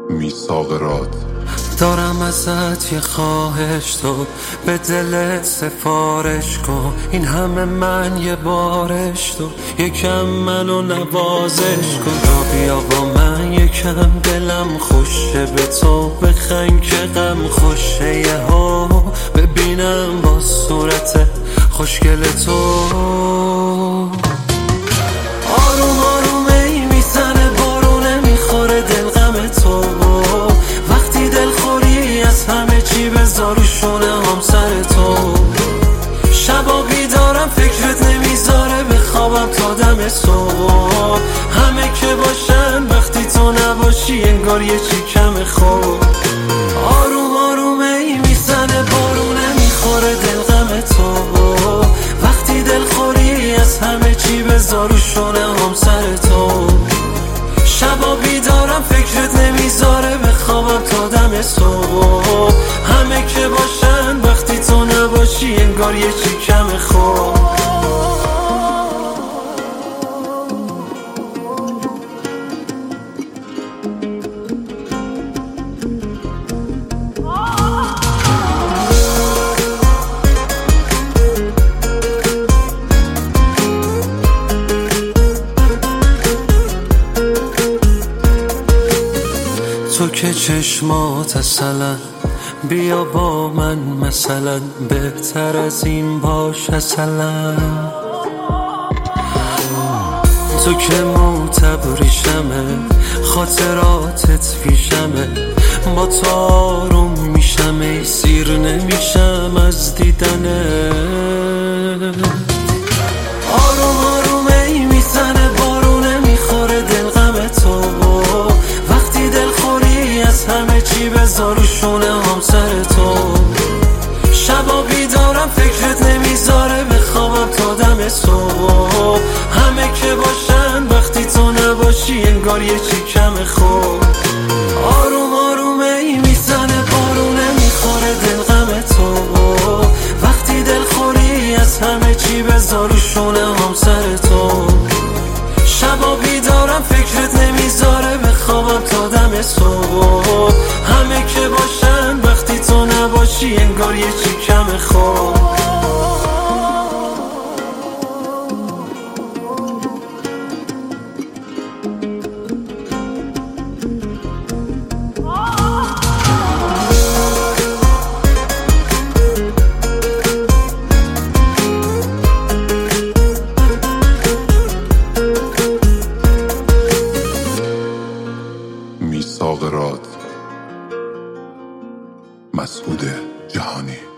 میثاق راد. دارم ازت یه خواهش، تو به دل سفارش کن. این همه من یه بارش، تو یکم منو نوازش کن. را بیا با من یکم، دلم خوشه به تو بخند که غم خوشه. یه ها ببینم با صورت خوشگل تو. آروم آروم ای میزنه بارونه، میخوره دل غم تو. وقتی دل خوری از همه چی بذار شونه هم سر تو. شبا بیدارم فکرت نمیذاره بخوابم تا دم صبح. همه که باشن وقتی تو نباشی انگار یه چی کم خوب. آروم آروم ای میزنه بارونه، میخوره دل غم تو. وقتی دل خوری از همه چی بذار شونه هم سر تو. شبا بیدارم فکرت نمیذاره بخوابم تا دم صبح. همه که باشن وقتی تو نباشی انگار یه چی کم خوب. تو که چشمات اصلا، بیا با من مثلا، بهتر از این باش اصلا. تو که معتبریشمه، خاطراتت پیشمه. با تو آروم میشم ای سیر نمیشم از دیدنه. آروم آروم ای میزنه بارونه، میخوره دل غم تو. وقتی دل خوری از همه چی بذار شونه هم سر تو. شبا بیدارم فکرت نمیذاره بخوابم تا دم صبح. همه که باشن وقتی تو نباشی انگار یه چی کم خوب. آروم آروم ای میزنه بارونه، میخوره دل غم تو. وقتی دل خوری از همه چی بذار شونه هم سر تو. شبا بیدارم فکرت نمیذاره بخوابم تا دم صبح. همه که باشن وقتی تو نباشی انگار یه چی کم خوب. میثاق راد. مسعود جهانی.